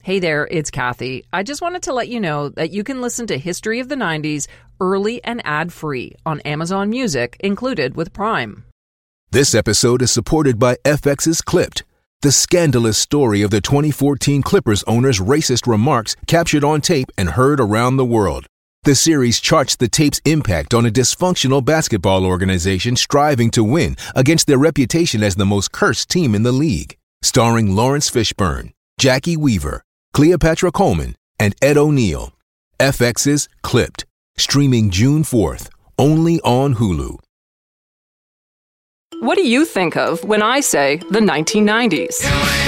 Hey there, it's Kathy. I just wanted to let you know that you can listen to History of the 90s early and ad-free on Amazon Music, included with Prime. This episode is supported by FX's Clipped, the scandalous story of the 2014 Clippers owner's racist remarks captured on tape and heard around the world. The series charts the tape's impact on a dysfunctional basketball organization striving to win against their reputation as the most cursed team in the league. Starring Lawrence Fishburne, Jackie Weaver, Cleopatra Coleman, and Ed O'Neill. FX's Clipped, streaming June 4th, only on Hulu. What do you think of when I say the 1990s?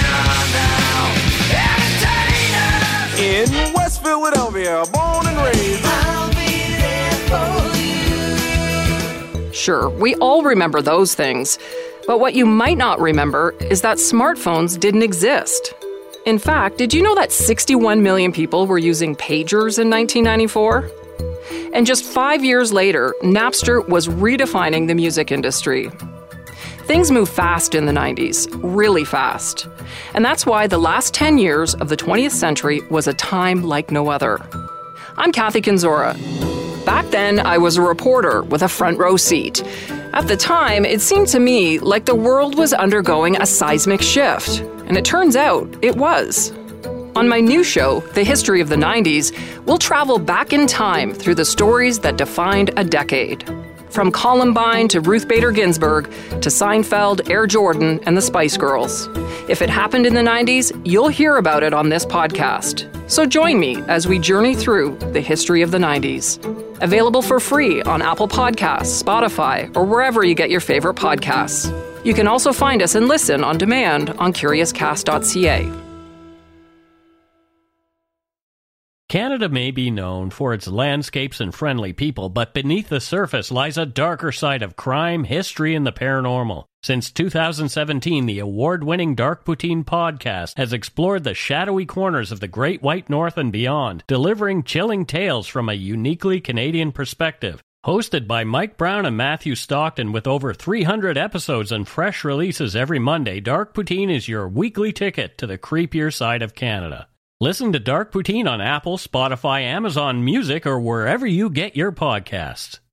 In West Philadelphia, born and raised. I'll be there for you. Sure, we all remember those things. But what you might not remember is that smartphones didn't exist. In fact, did you know that 61 million people were using pagers in 1994? And just 5 years later, Napster was redefining the music industry. Things move fast in the 90s, really fast. And that's why the last 10 years of the 20th century was a time like no other. I'm Kathy Kinzora. Back then, I was a reporter with a front row seat. At the time, it seemed to me like the world was undergoing a seismic shift. And it turns out it was. On my new show, The History of the 90s, we'll travel back in time through the stories that defined a decade. From Columbine to Ruth Bader Ginsburg to Seinfeld, Air Jordan, and the Spice Girls. If it happened in the 90s, you'll hear about it on this podcast. So join me as we journey through the history of the 90s. Available for free on Apple Podcasts, Spotify, or wherever you get your favorite podcasts. You can also find us and listen on demand on CuriousCast.ca. Canada may be known for its landscapes and friendly people, but beneath the surface lies a darker side of crime, history, and the paranormal. Since 2017, the award-winning Dark Poutine podcast has explored the shadowy corners of the Great White North and beyond, delivering chilling tales from a uniquely Canadian perspective. Hosted by Mike Brown and Matthew Stockton with over 300 episodes and fresh releases every Monday, Dark Poutine is your weekly ticket to the creepier side of Canada. Listen to Dark Poutine on Apple, Spotify, Amazon Music, or wherever you get your podcasts.